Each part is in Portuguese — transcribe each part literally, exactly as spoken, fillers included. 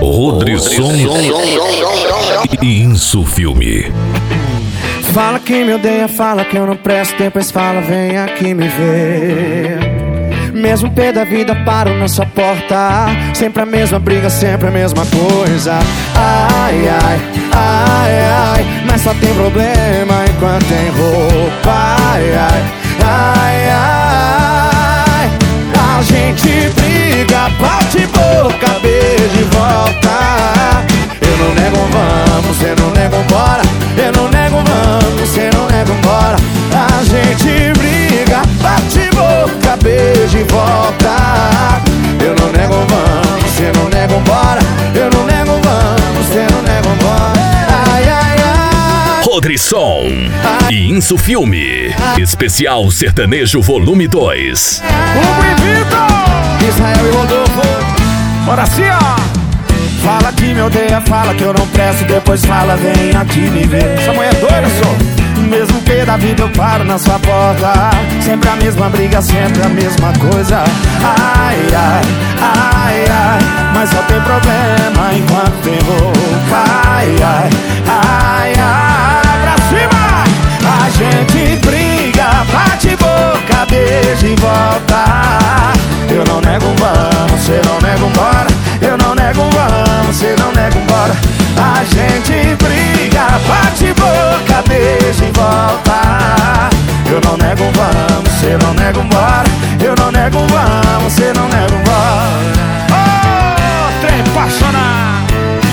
Rodrisson e Insu Filme. Fala que me odeia, fala que eu não presto, depois fala, vem aqui me ver. Mesmo pé da vida, paro na sua porta. Sempre a mesma briga, sempre a mesma coisa. Ai, ai, ai, ai, mas só tem problema enquanto tem roupa. Ai, ai, ai, ai, a gente briga, bate boca, beijo e volta. Eu não nego um vamos, cê não nega um bora. Eu não nego um vamos, cê não nega um bora. A gente briga, bate boca, beijo e volta. Eu não nego um vamos, cê não nega um bora. Eu não nego um vamos, cê não nega um bora. Ai, ai, ai. Rodrisson e Insu Filme. Especial Sertanejo Volume dois. Hugo e Vitor, Israel e Rodolfo. Bora assim, ó. Fala que me odeia, fala que eu não presto, depois fala, vem aqui me ver. Essa mulher é doida, só. Mesmo que da vida eu paro na sua porta. Sempre a mesma briga, sempre a mesma coisa. Ai, ai, ai, ai, mas só tem problema enquanto tem roupa. Ai, ai, ai, ai, pra cima. A gente briga, bate boca, beijo e volta. Eu não nego um vamos, cê não nega um bora. Eu não nego um vamos, cê não nega um bora. A gente briga, bate boca, beijo e volta. Eu não nego um vamos, cê não nega um bora. Eu não nego um vamos, cê não nega um bora. Oh, trem apaixonado.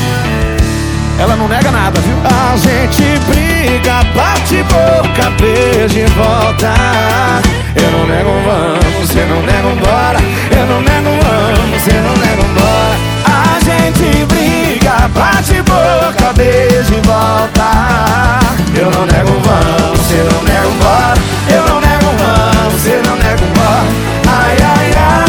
Ela não nega nada, viu? A gente briga, bate boca, beijo e volta. Eu não nego um vamos, cê não nega um bora. Eu não nego um vamos, cê não nega um bora. A gente briga, bate boca, beijo e volta. Eu não nego um vamos, cê não nega um bora. Eu não nego um vamos, cê não nega um bora. Ai, ai, ai.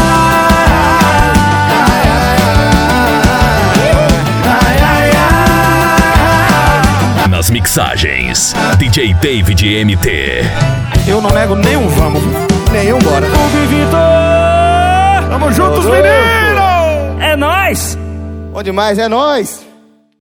Nas mixagens, D J David M T. Eu não nego nenhum vamos, nenhum bora. Hugo e Vitor, tamo juntos, menino! É nóis! Bom demais, é nóis!